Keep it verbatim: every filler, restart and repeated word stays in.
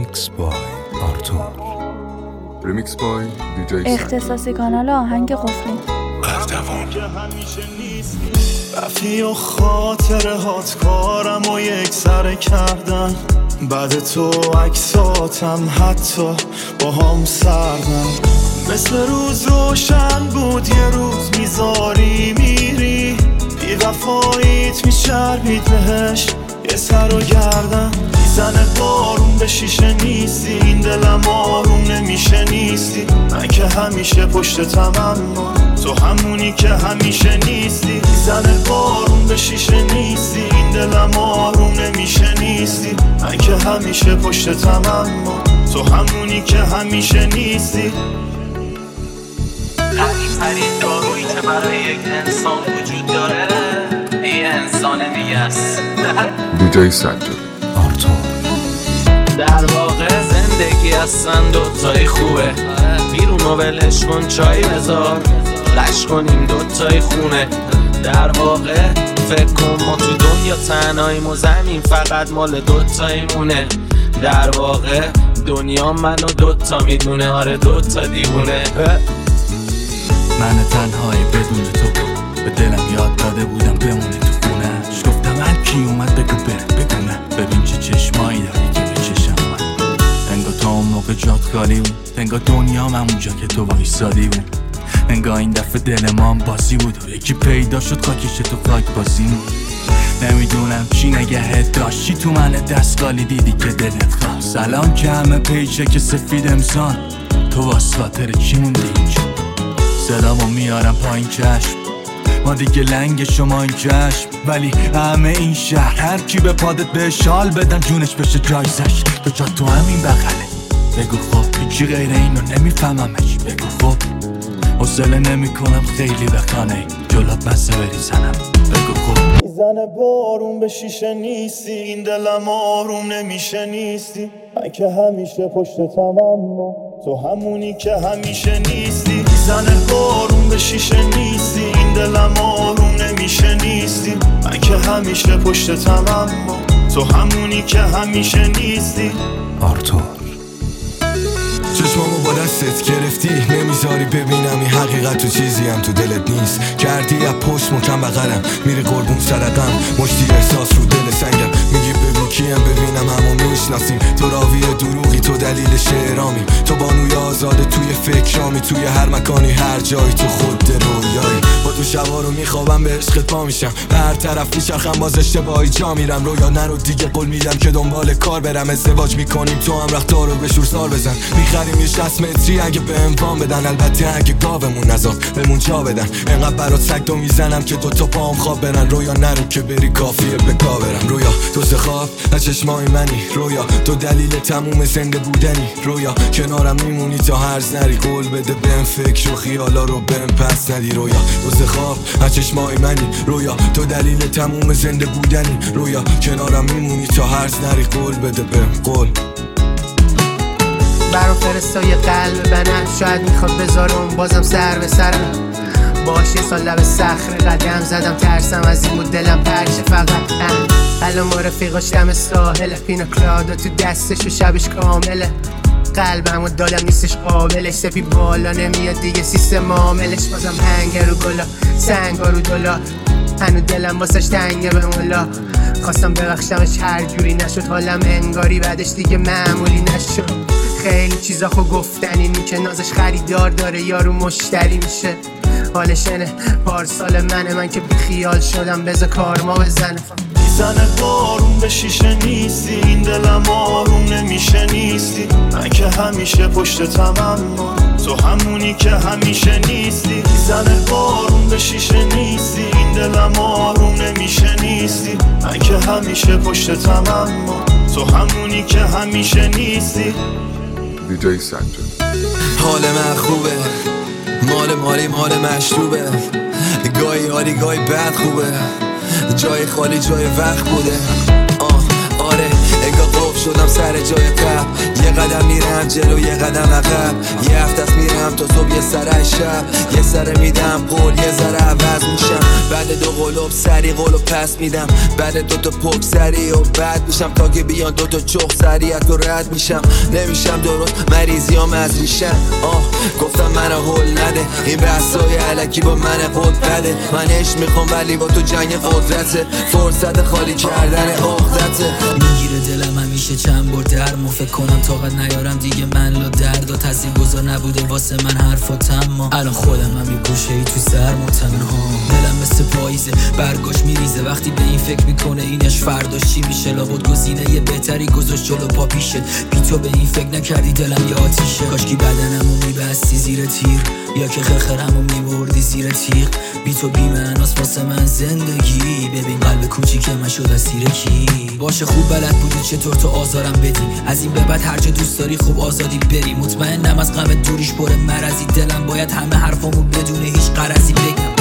ریمیکس بای آرتور. ریمیکس بای دی جی اختصاصی کانال آهنگ قفلی. اردوان رفتی و خاطره هات کارم و یک سر کردن، بعد تو عکساتم حتی با هم سردن. مثل روز روشن بود یه روز میذاری میری، بی وفاییت میچربید بهش یه سر و گردن. میزنه بارون به شیشه نیستی، این دلم آروم نمیشه نیستی. من که همیشه پشتتم اما تو همونی که همیشه نیستی. میزنه بارون به شیشه نیستی، این دلم آروم نمیشه نیستی. من که همیشه پشتتم اما تو همونی که همیشه نیستی. قریب‌ترین دارویی که برای یک انسان وجود داره یه انسان دیگه است. دی جی سجاد آرتور. در واقع زندگی هستن دوتایی خوبه، بیرونو ولش کن چای بذار، لش کنیم دوتایی خونه. در واقع فکر کن ما تو دنیا تنهاییم و زمین فقط مال دوتایی مونه. در واقع دنیا منو دوتا میدونه، آره دوتا دیوونه. من تنهایی بدون تو به دلم یاد داده بودم بمونه تو خونهش. گفتم هر کی اومد بگو بره بگونه، ببین چه چشمایی داری که به چشم من. انگار تا اون موقع جات خالی بود، انگار دنیام همونجا که تو وایسادی بود. انگار این دفعه دل ما هم بازی بود و یکی پیدا شد خاکش تو خاک بازیمون. نمیدونم چی نگهت داشت، چی تو من دستگالی دیدی که دلت خواست. الان که همه پیچه که سفید امسان، تو واسه خاطر چی موندی اینجا؟ صدامو میارم پایین چشم، ما دیگه لنگ شما این چشم. ولی همه این شهر هر کی به پادت به شال بدن جونش بشه جایزش. تو جا تو همین بغله، بگو خب هیچی غیر اینو نمیفهممش. بگو خب حوصله نمی کنم خیلی بخانه جلات بسه بریزنم. بگو خب میزنه بارون به شیشه نیستی، این دلم آروم نمیشه نیستی. من که همیشه پشتتم اما تو همونی که همیشه نیستی. میزنه بارون به شیشه نیستی، این دلم آروم نمیشه نیستی. من که همیشه پشتتم اما تو همونی که همیشه نیستی. آرتور. چشمامو با دستت گرفتی، نمیذاری ببینم این حقیقت تو چیزی هم تو دلت نیست. کردی از پشت مکم بغلم، میری قربون سرقم، مشتی احساس رو دل سنگم. میگی بگو کیم ببینم همو میشناسیم. تو راوی دروغی، تو دلیل شعرامی، تو بانوی آزاده توی فکرامی. توی هر مکانی هر جایی تو خود رویایی. با تو شبا رو میخوابم به عشقت پا میشم، به هر طرف میچرخم باز اشتباهی جا میرم. رویا نرو دیگه قول میدم که دنبال کار برم. ازدواج میکنیم تو هم رختارو به شور سال بزن. میخریم یه شصت متری اگه به اموان بدن، البته اگه گاومون نزاد بهمون جا بدن. انقدر برات سگ دو میزنم که دوتا پام خواب برن. رویا نرو که بری کافیه به کا برم. رویا تو خواب از چشمای منی، رویا تو دلیل تموم زنده بودنی. رویا کنارم میمونی تا هرز نری، قول بده بهم فکر و خیالا رو بهم پس ندی. رویا تو خواب از چشمای منی، رویا تو دلیل تموم زنده بودنی. رویا کنارم میمونی تا هرز نری، قول بده بهم قول. برام فرستای قلب بنم، شاید میخواد بذارم بازم سر به سرم. باش یه سال لب صخره قدم زدم، ترسم از این بود دلم پرشه فقط. الان ما رفیقاش دم ساحله، پینا کلادا تو دستش و شبش کامله. قلبم و دادم نیستش قابلش، سپی بالا نمیاد دیگه سیستم معاملش. بازم هنگ رو گلا سنگا رو دلا، هنو دلم واسش تنگه به مولا. خواستم ببخشمش هر جوری نشد، حالم انگاری بعدش دیگه معمولی نشد. خیلی چیزا خو گفتنی میشه، نازش خریدار داره یارو مشتری میشه. حالش اینه پارسال منه، من که بیخیال شدم بذار کار ما بزنه. میزنه بارون به شیشه نیستی، این دلم آروم نمیشه نیستی. من که همیشه پشتتم اما تو همونی که همیشه نیستی. میزنه بارون به شیشه نیستی، این دلم آروم نمیشه نیستی. من که همیشه پشتتم اما تو همونی که همیشه نیستی. دی جی سجاد. حال من خوبه، مال مالی مال مشروبه. گاهی حالی گاهی بد خوبه، جای خالی جای وقت بوده. آه آره انگار قف شدم سر جای قبل، یه قدم میرم میرم جلو یه قدم عقب، یه هفته است میرم تا صبح یه سر شب، یه سر میدم قول یه ذره عوض میشم، بعد دو قلوب سری قولو پس میدم، بعد دو تا پک سری و بعد میشم تا که بیان دو تا چخ سریعت و رد میشم، نمیشم درست مریضیام از میشم. آه گفتم من هول نده، این بحثای علکی با من قد بده، من عشق میخوام ولی با تو جنگ قدرته، فرصت خالی کردن عقدته. میگیره دلم همیشه چند بار درمو، فکر کنم طاقت نیارم دیگه من لا درد و تاثیر گذار نبوده واسه من حرفاتم، ما الان خودم هم یه گوشه ای تو سرم و تنها، دلم مثل پاییزه برگاش میریزه، وقتی به این فکر میکنه اینش فرداش چی میشه، لابد گزینه یه بهتری گذاشت جلو پا پیشت، بی تو به این فکر نکردی دلم یه آتیشه، کاشکی بدنمو میبستی زیر تیر یا که خرخرمو میبردی زیر تیغ، بی تو بی معناست واسه من زندگی، ببین قلب کوچیک من شد اسیر کی، باشه خوب بلد بودی چطور تو آزارم بدی، از این به بعد هر جا دوست داری خوب آزادی بری، مطمئنم از غم دوریش پر مرضی، دلم باید همه حرفامو بدون هیچ غرضی بگم.